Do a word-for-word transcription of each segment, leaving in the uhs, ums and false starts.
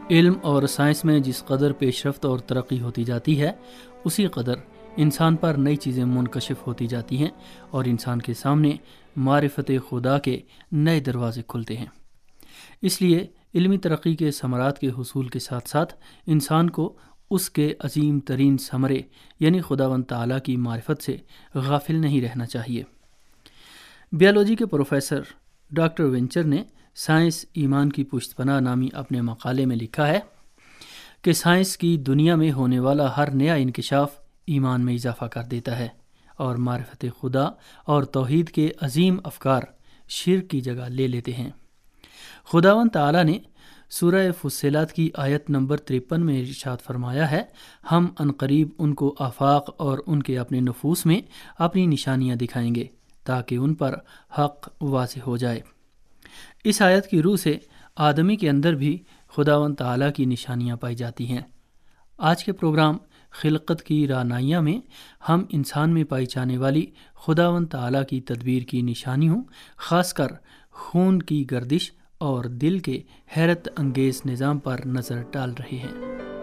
علم اور سائنس میں جس قدر پیش رفت اور ترقی ہوتی جاتی ہے، اسی قدر انسان پر نئی چیزیں منکشف ہوتی جاتی ہیں اور انسان کے سامنے معرفت خدا کے نئے دروازے کھلتے ہیں۔ اس لیے علمی ترقی کے ثمرات کے حصول کے ساتھ ساتھ انسان کو اس کے عظیم ترین ثمرے یعنی خداوند تعالیٰ کی معرفت سے غافل نہیں رہنا چاہیے۔ بیالوجی کے پروفیسر ڈاکٹر وینچر نے سائنس ایمان کی پشت پناہ نامی اپنے مقالے میں لکھا ہے کہ سائنس کی دنیا میں ہونے والا ہر نیا انکشاف ایمان میں اضافہ کر دیتا ہے اور معرفت خدا اور توحید کے عظیم افکار شرک کی جگہ لے لیتے ہیں۔ خداوند تعالیٰ نے سورہ فصلت کی آیت نمبر ترپن میں ارشاد فرمایا ہے، ہم عنقریب ان کو آفاق اور ان کے اپنے نفوس میں اپنی نشانیاں دکھائیں گے تاکہ ان پر حق واضح ہو جائے۔ اس آیت کی روح سے آدمی کے اندر بھی خداوند تعالیٰ کی نشانیاں پائی جاتی ہیں۔ آج کے پروگرام خلقت کی رعنائیاں میں ہم انسان میں پائی جانے والی خداوند تعالیٰ کی تدبیر کی نشانیوں، خاص کر خون کی گردش اور دل کے حیرت انگیز نظام پر نظر ڈال رہے ہیں۔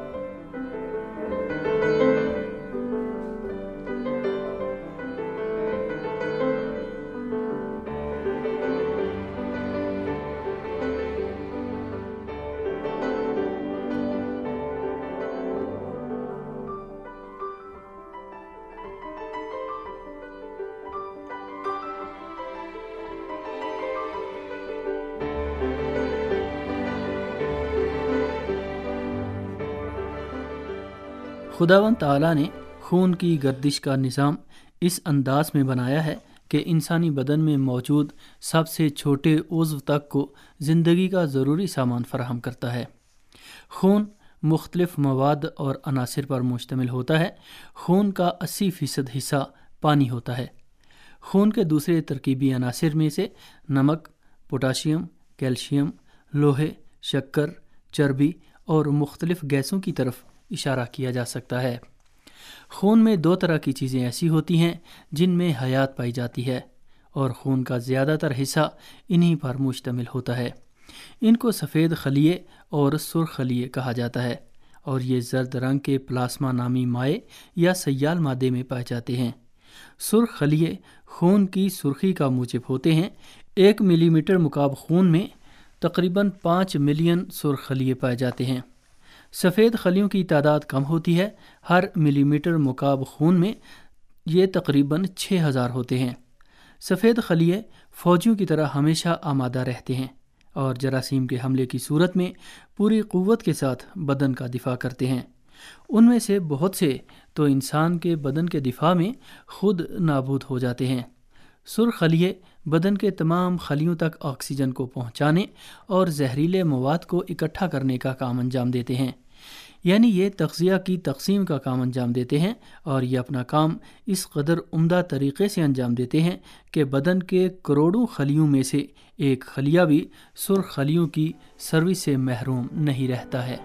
خداوند تعالیٰ نے خون کی گردش کا نظام اس انداز میں بنایا ہے کہ انسانی بدن میں موجود سب سے چھوٹے عضو تک کو زندگی کا ضروری سامان فراہم کرتا ہے۔ خون مختلف مواد اور عناصر پر مشتمل ہوتا ہے۔ خون کا اسی فیصد حصہ پانی ہوتا ہے۔ خون کے دوسرے ترکیبی عناصر میں سے نمک، پوٹاشیم، کیلشیم، لوہے، شکر، چربی اور مختلف گیسوں کی طرف اشارہ کیا جا سکتا ہے۔ خون میں دو طرح کی چیزیں ایسی ہوتی ہیں جن میں حیات پائی جاتی ہے اور خون کا زیادہ تر حصہ انہی پر مشتمل ہوتا ہے۔ ان کو سفید خلیے اور سرخ خلیے کہا جاتا ہے اور یہ زرد رنگ کے پلاسما نامی مائع یا سیال مادے میں پائے جاتے ہیں۔ سرخ خلیے خون کی سرخی کا موجب ہوتے ہیں۔ ایک ملی میٹر مکعب خون میں تقریباً پانچ ملین سرخ خلیے پائے جاتے ہیں۔ سفید خلیوں کی تعداد کم ہوتی ہے۔ ہر ملی میٹر مکعب خون میں یہ تقریباً چھ ہزار ہوتے ہیں۔ سفید خلیے فوجیوں کی طرح ہمیشہ آمادہ رہتے ہیں اور جراثیم کے حملے کی صورت میں پوری قوت کے ساتھ بدن کا دفاع کرتے ہیں۔ ان میں سے بہت سے تو انسان کے بدن کے دفاع میں خود نابود ہو جاتے ہیں۔ سرخ خلیے بدن کے تمام خلیوں تک آکسیجن کو پہنچانے اور زہریلے مواد کو اکٹھا کرنے کا کام انجام دیتے ہیں، یعنی یہ تغذیہ کی تقسیم کا کام انجام دیتے ہیں، اور یہ اپنا کام اس قدر عمدہ طریقے سے انجام دیتے ہیں کہ بدن کے کروڑوں خلیوں میں سے ایک خلیہ بھی سرخ خلیوں کی سروس سے محروم نہیں رہتا ہے۔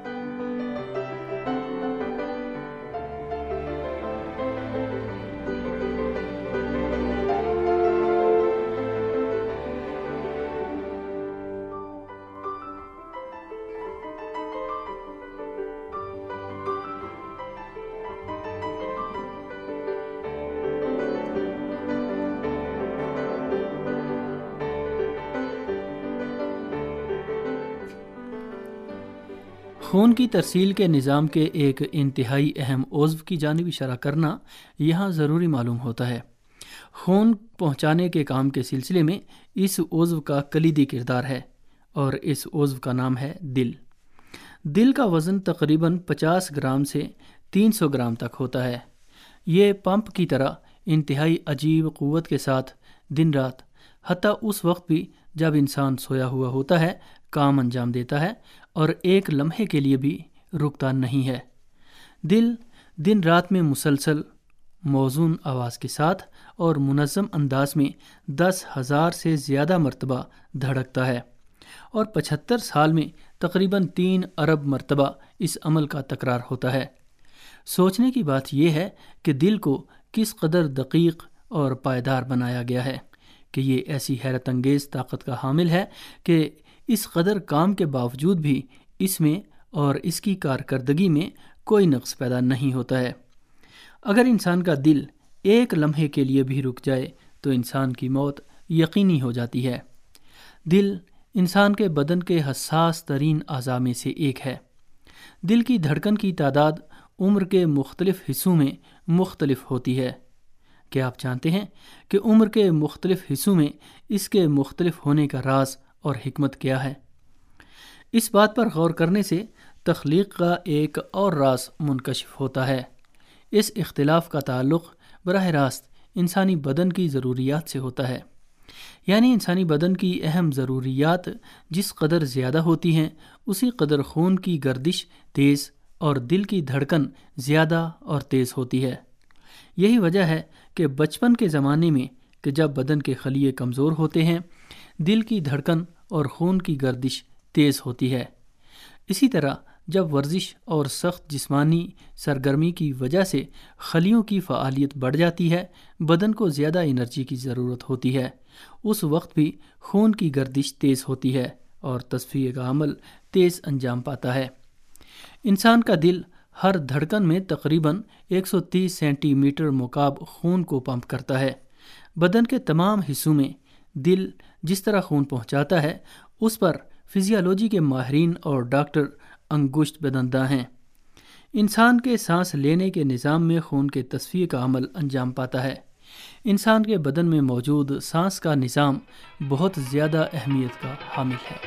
خون کی ترسیل کے نظام کے ایک انتہائی اہم عضو کی جانب اشارہ کرنا یہاں ضروری معلوم ہوتا ہے۔ خون پہنچانے کے کام کے سلسلے میں اس عضو کا کلیدی کردار ہے اور اس عضو کا نام ہے دل۔ دل کا وزن تقریباً پچاس گرام سے تین سو گرام تک ہوتا ہے۔ یہ پمپ کی طرح انتہائی عجیب قوت کے ساتھ دن رات، حتیٰ اس وقت بھی جب انسان سویا ہوا ہوتا ہے، کام انجام دیتا ہے اور ایک لمحے کے لیے بھی رکتا نہیں ہے۔ دل دن رات میں مسلسل موزون آواز کے ساتھ اور منظم انداز میں دس ہزار سے زیادہ مرتبہ دھڑکتا ہے اور پچہتر سال میں تقریباً تین ارب مرتبہ اس عمل کا تکرار ہوتا ہے۔ سوچنے کی بات یہ ہے کہ دل کو کس قدر دقیق اور پائیدار بنایا گیا ہے کہ یہ ایسی حیرت انگیز طاقت کا حامل ہے کہ اس قدر کام کے باوجود بھی اس میں اور اس کی کارکردگی میں کوئی نقص پیدا نہیں ہوتا ہے۔ اگر انسان کا دل ایک لمحے کے لیے بھی رک جائے تو انسان کی موت یقینی ہو جاتی ہے۔ دل انسان کے بدن کے حساس ترین اعضاء میں سے ایک ہے۔ دل کی دھڑکن کی تعداد عمر کے مختلف حصوں میں مختلف ہوتی ہے۔ کیا آپ جانتے ہیں کہ عمر کے مختلف حصوں میں اس کے مختلف ہونے کا راز اور حکمت کیا ہے؟ اس بات پر غور کرنے سے تخلیق کا ایک اور راز منکشف ہوتا ہے۔ اس اختلاف کا تعلق براہ راست انسانی بدن کی ضروریات سے ہوتا ہے۔ یعنی انسانی بدن کی اہم ضروریات جس قدر زیادہ ہوتی ہیں اسی قدر خون کی گردش تیز اور دل کی دھڑکن زیادہ اور تیز ہوتی ہے۔ یہی وجہ ہے کہ بچپن کے زمانے میں کہ جب بدن کے خلیے کمزور ہوتے ہیں دل کی دھڑکن اور خون کی گردش تیز ہوتی ہے۔ اسی طرح جب ورزش اور سخت جسمانی سرگرمی کی وجہ سے خلیوں کی فعالیت بڑھ جاتی ہے، بدن کو زیادہ انرجی کی ضرورت ہوتی ہے، اس وقت بھی خون کی گردش تیز ہوتی ہے اور تصفیہ کا عمل تیز انجام پاتا ہے۔ انسان کا دل ہر دھڑکن میں تقریباً ایک سو تیس سینٹی میٹر مکعب خون کو پمپ کرتا ہے۔ بدن کے تمام حصوں میں دل جس طرح خون پہنچاتا ہے اس پر فزیالوجی کے ماہرین اور ڈاکٹر انگشت بدنداں ہیں۔ انسان کے سانس لینے کے نظام میں خون کے تصفیہ کا عمل انجام پاتا ہے۔ انسان کے بدن میں موجود سانس کا نظام بہت زیادہ اہمیت کا حامل ہے۔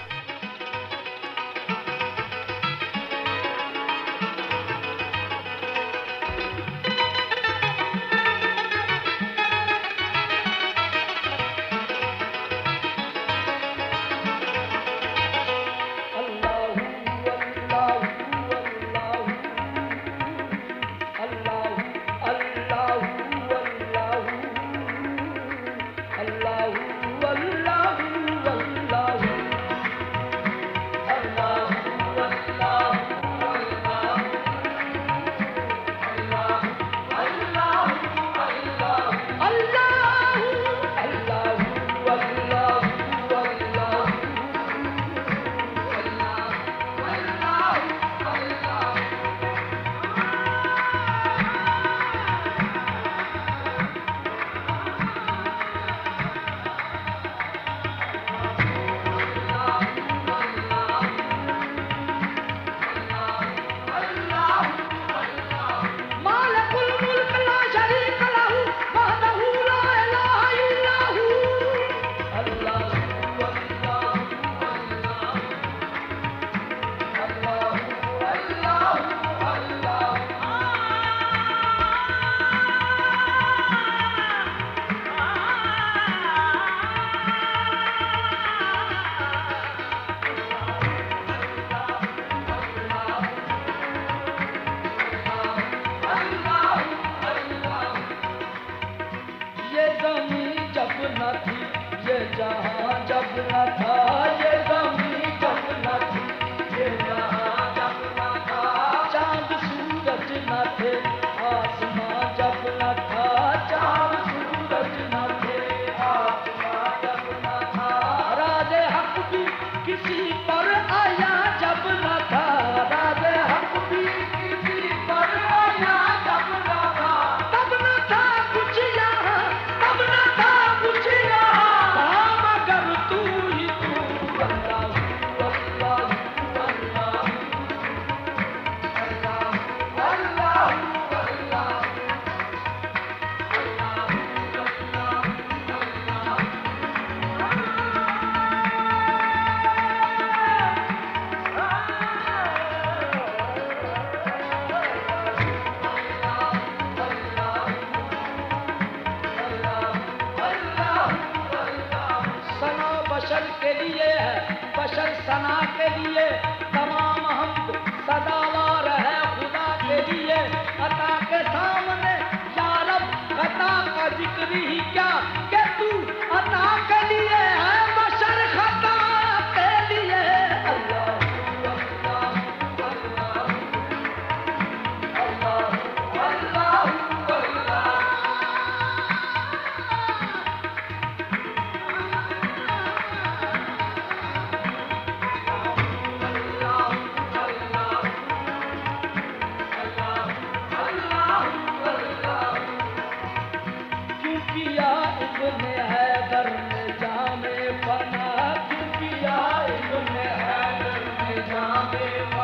بے